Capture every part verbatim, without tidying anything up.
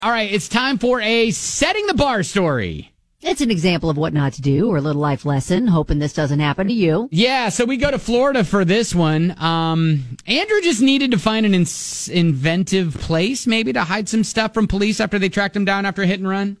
All right, it's time for a Setting the Bar story. It's an example of what not to do or a little life lesson, hoping this doesn't happen to you. Yeah, so we go to Florida for this one. Um, Andrew just needed to find an ins- inventive place, maybe, to hide some stuff from police after they tracked him down after a hit and run.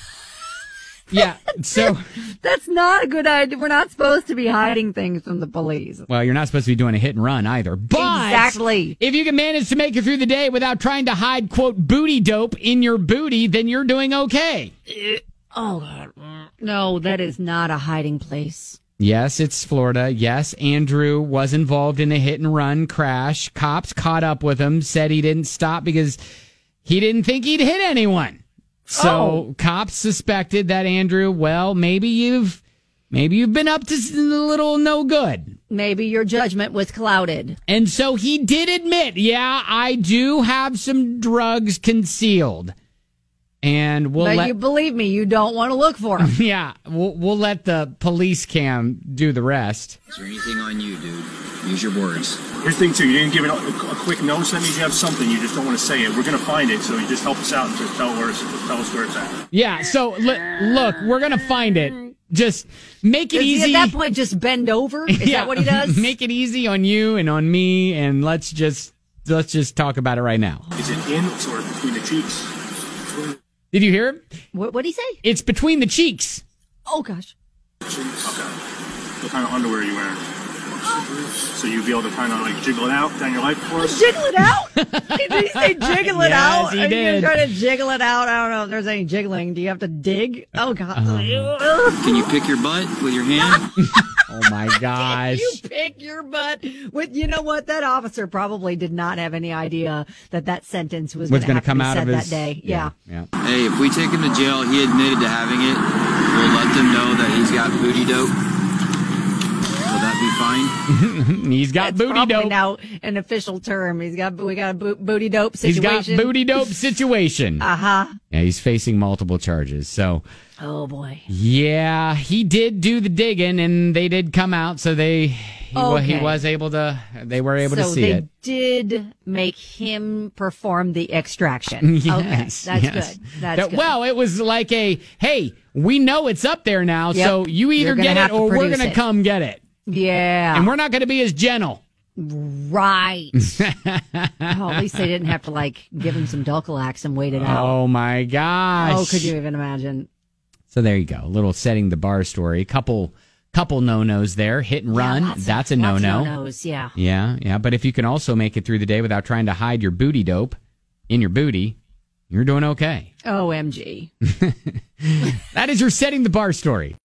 Yeah, so... That's not a good idea. We're not supposed to be hiding things from the police. Well, you're not supposed to be doing a hit and run either. But exactly. If you can manage to make it through the day without trying to hide, quote, booty dope in your booty, then you're doing okay. Oh, God. No, that is not a hiding place. Yes, it's Florida. Yes, Andrew was involved in a hit and run crash. Cops caught up with him, said he didn't stop because he didn't think he'd hit anyone. So oh. Cops suspected that Andrew, well, maybe you've maybe you've been up to a little no good. Maybe your judgment was clouded. And so he did admit, yeah, I do have some drugs concealed. And we'll but let you believe me, you don't want to look for them. Yeah, we'll, we'll let the police cam do the rest. Is there anything on you, dude? Use your words. Here's the thing, too. You didn't give it a, a quick notice. That means you have something. You just don't want to say it. We're going to find it, so you just help us out and just tell, where it's, tell us where it's at. Yeah, so l- look, we're going to find it. Just make it Does easy. He at that point, just bend over? Is yeah, that what he does? Make it easy on you and on me, and let's just let's just talk about it right now. Is it in or between the cheeks? Did you hear him? What did he say? It's between the cheeks. Oh, gosh. Okay. What kind of underwear are you wearing? So you'd be able to kind of like jiggle it out down your life for us? Jiggle it out? Did he say jiggle it Yes, out? he Are did. you trying to jiggle it out? I don't know if there's any jiggling. Do you have to dig? Oh, God. Uh-huh. Can you pick your butt with your hand? Oh, my gosh. You pick your butt with, you know what? That officer probably did not have any idea that that sentence was, Was going to come be out said of his that day. Yeah. yeah. Hey, if we take him to jail, he admitted to having it. We'll let them know that he's got booty dope. Will that be fine? He's got That's booty probably dope. now an official term. He's got we got a bo- booty dope situation. He's got booty dope situation. Uh huh. Yeah, he's facing multiple charges. So, oh boy. Yeah, he did do the digging, and they did come out. So they he, okay. he was able to. They were able so to see they it. Did make him perform the extraction. Yes, okay, that's yes. good. That's That- good. Well, it was like a hey, we know it's up there now, Yep. so you either You're gonna get have it to or we're produce going to it. come get it. Yeah. And we're not going to be as gentle. Right. Oh, at least they didn't have to like give him some Dulcolax and wait it out. Oh my gosh. Oh, could you even imagine? So there you go. A little setting the bar story. Couple couple no-nos there. Hit and run. Yeah, lots of- That's a lots of no-no. no-nos, yeah. Yeah, yeah. But if you can also make it through the day without trying to hide your booty dope in your booty, you're doing okay. O M G. That is your setting the bar story.